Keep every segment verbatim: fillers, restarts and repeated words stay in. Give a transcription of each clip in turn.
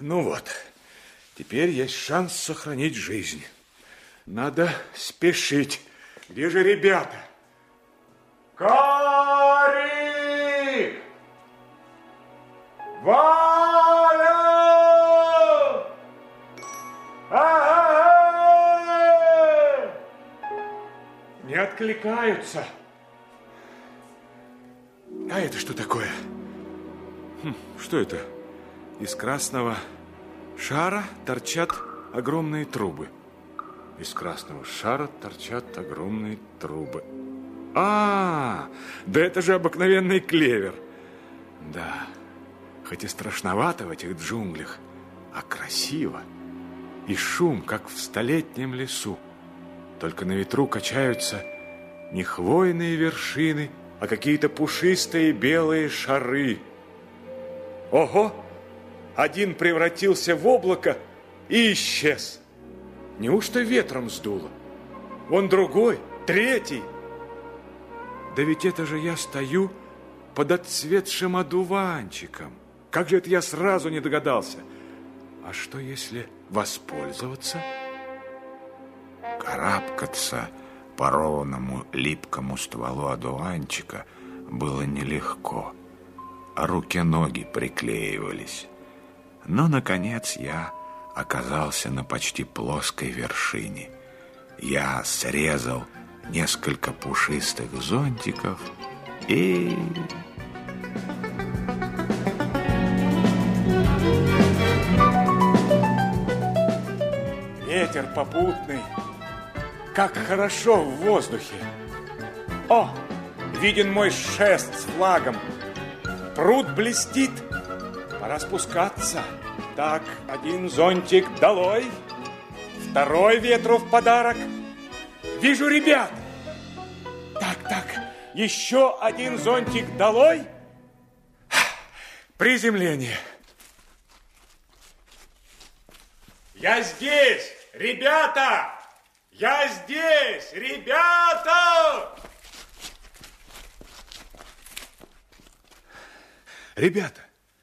Ну вот, теперь есть шанс сохранить жизнь. Надо спешить. Где же ребята? Карик! Валя! А-а-а! Не откликаются. А это что такое? Хм, что это? Из красного шара торчат огромные трубы. Из красного шара торчат огромные трубы. А, да это же обыкновенный клевер. Да, хоть и страшновато в этих джунглях, а красиво. И шум, как в столетнем лесу. Только на ветру качаются не хвойные вершины, а какие-то пушистые белые шары. Ого! Один превратился в облако и исчез. Неужто ветром сдуло? Вон другой, третий. Да ведь это же я стою под отцветшим одуванчиком. Как же это я сразу не догадался? А что, если воспользоваться? Карабкаться по ровному липкому стволу одуванчика было нелегко. А руки-ноги приклеивались. Но, наконец, я оказался на почти плоской вершине. Я срезал несколько пушистых зонтиков и... Ветер попутный. Как хорошо в воздухе. О, виден мой шест с флагом. Пруд блестит. Пора спускаться. Так, один зонтик долой. Второй ветру в подарок. Вижу ребят. Так, так, еще один зонтик долой. Приземление. Я здесь, ребята! Я здесь, ребята! Ребята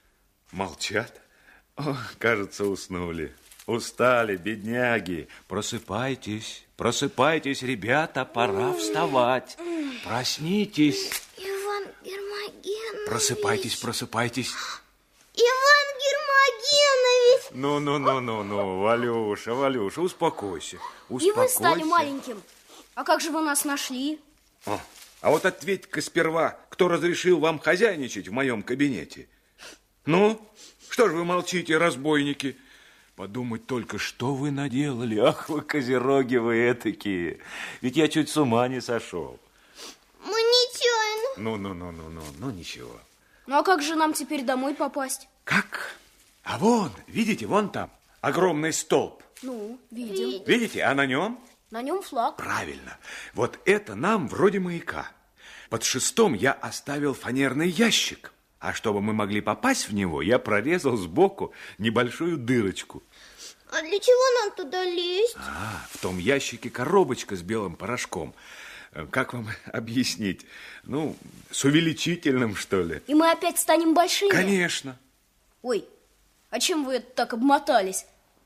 молчат. О, кажется, уснули. Устали, бедняги. Просыпайтесь, просыпайтесь, ребята, пора вставать. Проснитесь. Иван Гермогенович. Просыпайтесь, просыпайтесь. Иван Гермогенович. Ну-ну-ну-ну-ну, Валюша, Валюша, успокойся. И вы стали маленьким. А как же вы нас нашли? О, а вот ответь-ка сперва, кто разрешил вам хозяйничать в моем кабинете? Ну, что же вы молчите, разбойники? Подумать только, что вы наделали. Ах, вы козероги вы этакие. Ведь я чуть с ума не сошел. Мы нечаянно. Ну-ну-ну-ну-ну, ну ничего. Ну, а как же нам теперь домой попасть? Как? А вон, видите, вон там огромный столб. Ну, видим. Видите, а на нем? На нем флаг. Правильно. Вот это нам вроде маяка. Под шестом я оставил фанерный ящик. А чтобы мы могли попасть в него, я прорезал сбоку небольшую дырочку. А для чего нам туда лезть? А, в том ящике коробочка с белым порошком. Как вам объяснить? Ну, с увеличительным, что ли. И мы опять станем большими? Конечно. Ой, а чем вы это так обмотались?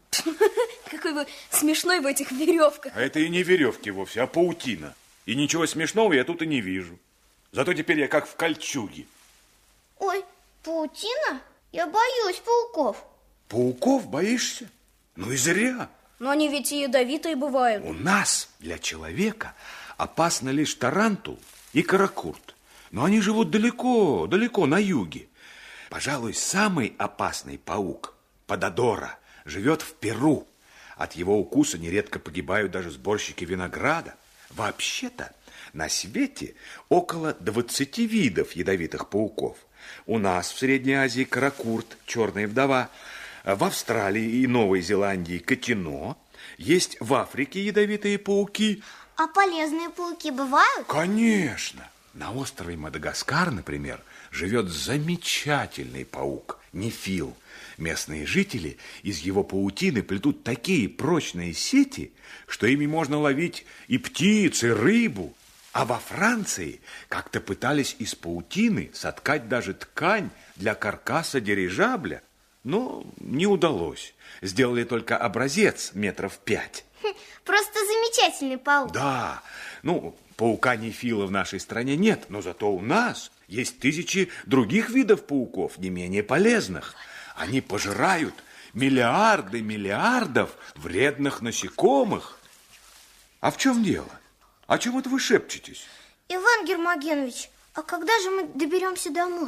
Какой вы смешной в этих веревках. А это и не веревки вовсе, а паутина. И ничего смешного я тут и не вижу. Зато теперь я как в кольчуге. Ой, паутина? Я боюсь пауков. Пауков боишься? Ну и зря. Но они ведь и ядовитые бывают. У нас, для человека, опасно лишь тарантул и каракурт. Но они живут далеко, далеко на юге. Пожалуй, самый опасный паук, пододора, живет в Перу. От его укуса нередко погибают даже сборщики винограда. Вообще-то на свете около двадцати видов ядовитых пауков. У нас в Средней Азии каракурт, черная вдова. В Австралии и Новой Зеландии котино. Есть в Африке ядовитые пауки. А полезные пауки бывают? Конечно. На острове Мадагаскар, например, живет замечательный паук, нефил. Местные жители из его паутины плетут такие прочные сети, что ими можно ловить и птиц, и рыбу. А во Франции как-то пытались из паутины соткать даже ткань для каркаса дирижабля. но не удалось. Сделали только образец метров пять. Просто замечательный паук. Да, ну, паука-нефила в нашей стране нет, но зато у нас есть тысячи других видов пауков, не менее полезных. Они пожирают миллиарды миллиардов вредных насекомых. А в чем дело? О чем это вы шепчетесь? Иван Гермогенович, а когда же мы доберемся домой?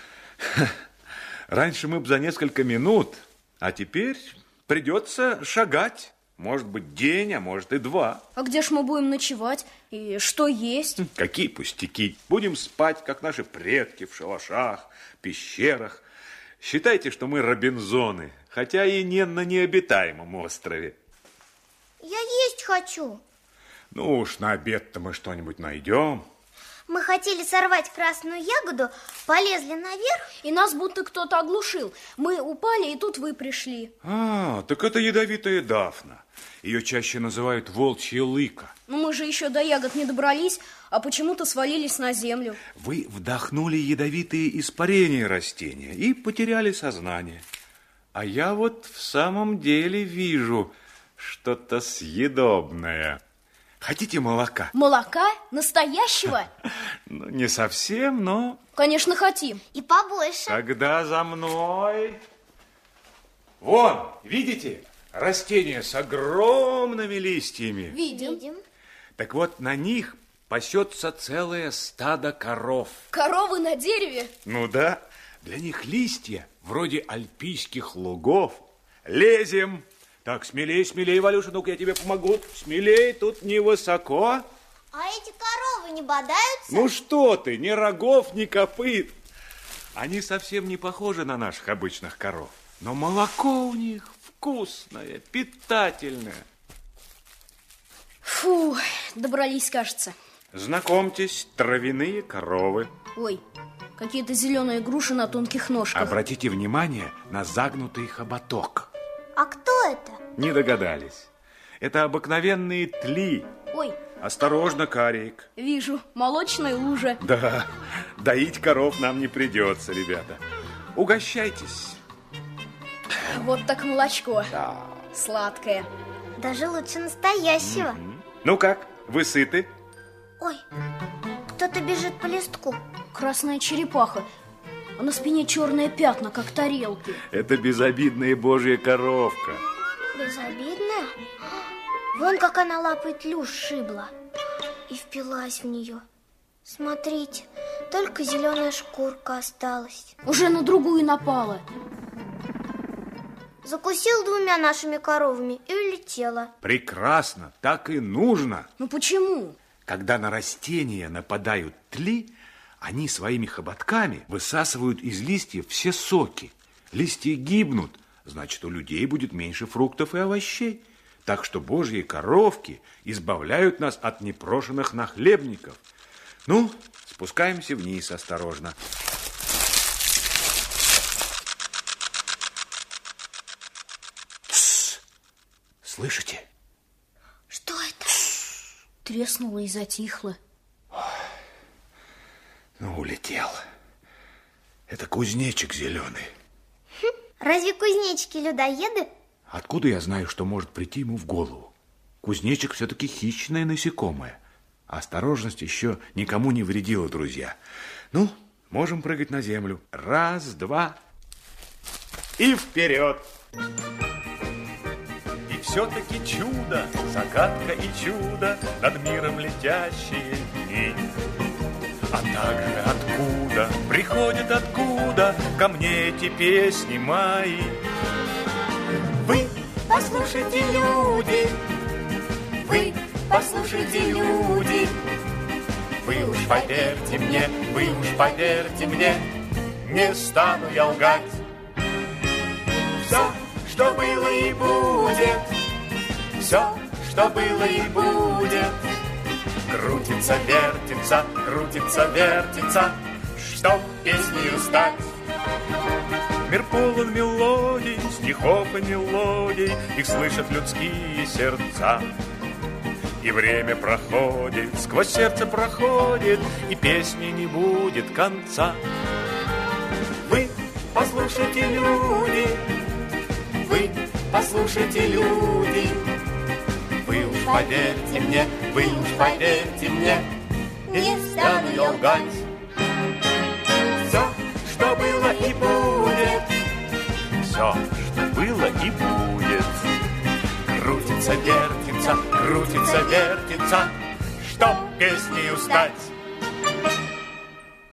Раньше мы бы за несколько минут, а теперь придется шагать. Может быть, день, а может и два. А где ж мы будем ночевать? И что есть? Какие пустяки. Будем спать, как наши предки, в шалашах, пещерах. Считайте, что мы Робинзоны, хотя и не на необитаемом острове. Я есть хочу. Ну уж на обед-то мы что-нибудь найдем. Мы хотели сорвать красную ягоду, полезли наверх. И нас будто кто-то оглушил. Мы упали, и тут вы пришли. А, так это ядовитая дафна. Ее чаще называют волчья лыка. Но мы же еще до ягод не добрались, а почему-то свалились на землю. Вы вдохнули ядовитые испарения растения и потеряли сознание. А я вот в самом деле вижу что-то съедобное. Хотите молока? Молока? Настоящего? Ну, не совсем, но... Конечно, хотим. И побольше. Тогда за мной. Вон, видите? Растения с огромными листьями. Видим. Видим. Так вот, на них пасется целое стадо коров. Коровы на дереве? Ну да, для них листья вроде альпийских лугов. Лезем. Так, смелей, смелей, Валюша, ну-ка я тебе помогу. Смелей, тут невысоко. А эти коровы не бодаются? Ну что ты, ни рогов, ни копыт. Они совсем не похожи на наших обычных коров. Но молоко у них вкусное, питательное. Фу, добрались, кажется. Знакомьтесь, травяные коровы. Ой, какие-то зеленые груши на тонких ножках. Обратите внимание на загнутый хоботок. А кто это? Не догадались. Это обыкновенные тли. Ой, Осторожно, Карик. вижу, молочная лужа. Да, доить коров нам не придется, ребята. Угощайтесь. Вот так молочко. Да. Сладкое. Даже лучше настоящего. Ну как, вы сыты? Ой, кто-то бежит по листку. Красная черепаха. А на спине черные пятна, как тарелки. Это безобидная божья коровка. Безобидная? Вон как она лапой тлю сшибла и впилась в нее. Смотрите, только зеленая шкурка осталась. Уже на другую напала. Закусил двумя нашими коровами и улетела. Прекрасно, так и нужно. Ну почему? Когда на растения нападают тли, они своими хоботками высасывают из листьев все соки. Листья гибнут, значит, у людей будет меньше фруктов и овощей. Так что божьи коровки избавляют нас от непрошенных нахлебников. Ну, спускаемся вниз осторожно. Тссс. Слышите? Что это? Треснула и затихла. Ну, улетел. Это кузнечик зеленый. Разве кузнечики людоеды? Откуда я знаю, что может прийти ему в голову? Кузнечик все-таки хищное насекомое. А осторожность еще никому не вредила, друзья. Ну, можем прыгать на землю. Раз, два. И вперед. И все-таки чудо, загадка и чудо, над миром летящие дни. А также откуда, приходят откуда ко мне эти песни мои. Вы послушайте, люди, вы послушайте, люди, вы уж поверьте мне, вы уж поверьте мне, не стану я лгать. Все, что было и будет, все, что было и будет, крутится, вертится, крутится, вертится, чтоб песнею стать. Мир полон мелодий, стихов и мелодий, их слышат людские сердца. И время проходит, сквозь сердце проходит, и песни не будет конца. Вы послушайте, люди, вы послушайте, люди, вы уж поверьте мне, вы уж поверьте мне, не стану я лгать. Все, что было и будет, Все, что было и будет. крутится, вертится, крутится, вертится, чтоб песней устать.